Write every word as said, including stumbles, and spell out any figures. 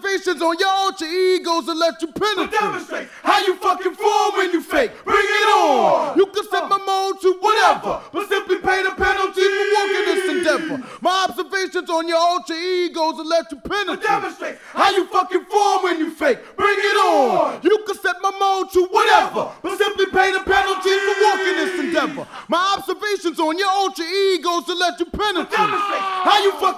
observations on your alter egos will let you penetrate. Demonstrate how you fucking form when you fake. Bring it on. You can set my mode to whatever, but simply pay the penalty for walking this endeavor. My observations on your alter egos will let you penetrate. Demonstrate how you fucking form when you fake. Bring it on. You can set my mode to whatever, but simply pay the penalty for walking this endeavor. My observations on your alter egos will let you penetrate. Demonstrate how you fucking